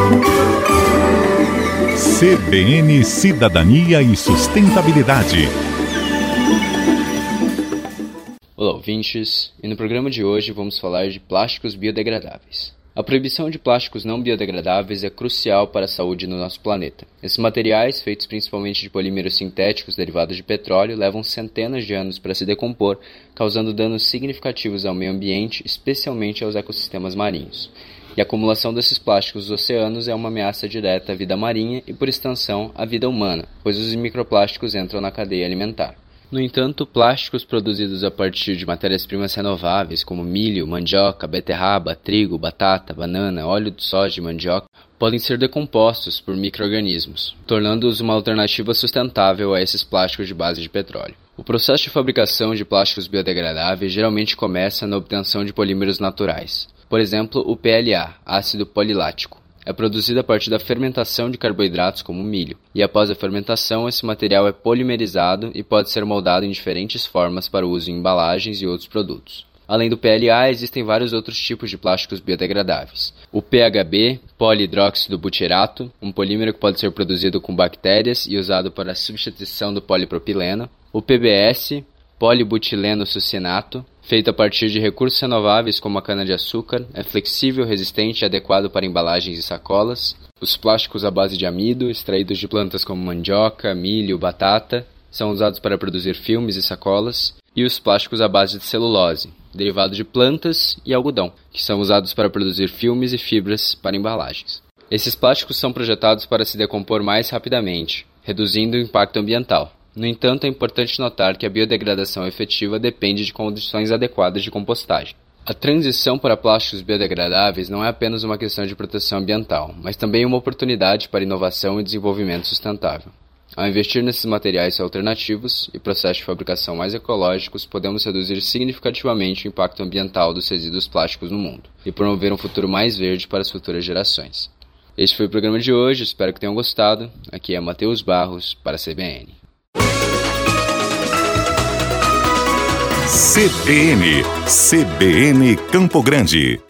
CBN Cidadania e Sustentabilidade. Olá, ouvintes, e no programa de hoje vamos falar de plásticos biodegradáveis. A proibição de plásticos não biodegradáveis é crucial para a saúde no nosso planeta. Esses materiais, feitos principalmente de polímeros sintéticos derivados de petróleo, levam centenas de anos para se decompor, causando danos significativos ao meio ambiente, especialmente aos ecossistemas marinhos. E a acumulação desses plásticos nos oceanos é uma ameaça direta à vida marinha e, por extensão, à vida humana, pois os microplásticos entram na cadeia alimentar. No entanto, plásticos produzidos a partir de matérias-primas renováveis, como milho, mandioca, beterraba, trigo, batata, banana, óleo de soja e mandioca, podem ser decompostos por micro-organismos, tornando-os uma alternativa sustentável a esses plásticos de base de petróleo. O processo de fabricação de plásticos biodegradáveis geralmente começa na obtenção de polímeros naturais. Por exemplo, o PLA, ácido polilático, é produzido a partir da fermentação de carboidratos como o milho, e após a fermentação esse material é polimerizado e pode ser moldado em diferentes formas para uso em embalagens e outros produtos. Além do PLA, existem vários outros tipos de plásticos biodegradáveis. O PHB, polihidróxido butirato, um polímero que pode ser produzido com bactérias e usado para a substituição do polipropileno. O PBS, polibutileno succinato, feito a partir de recursos renováveis como a cana-de-açúcar, é flexível, resistente e adequado para embalagens e sacolas. Os plásticos à base de amido, extraídos de plantas como mandioca, milho, batata, são usados para produzir filmes e sacolas. E os plásticos à base de celulose, derivados de plantas e algodão, que são usados para produzir filmes e fibras para embalagens. Esses plásticos são projetados para se decompor mais rapidamente, reduzindo o impacto ambiental. No entanto, é importante notar que a biodegradação efetiva depende de condições adequadas de compostagem. A transição para plásticos biodegradáveis não é apenas uma questão de proteção ambiental, mas também uma oportunidade para inovação e desenvolvimento sustentável. Ao investir nesses materiais alternativos e processos de fabricação mais ecológicos, podemos reduzir significativamente o impacto ambiental dos resíduos plásticos no mundo e promover um futuro mais verde para as futuras gerações. Este foi o programa de hoje, espero que tenham gostado. Aqui é Matheus Barros para a CBN. CBN Campo Grande.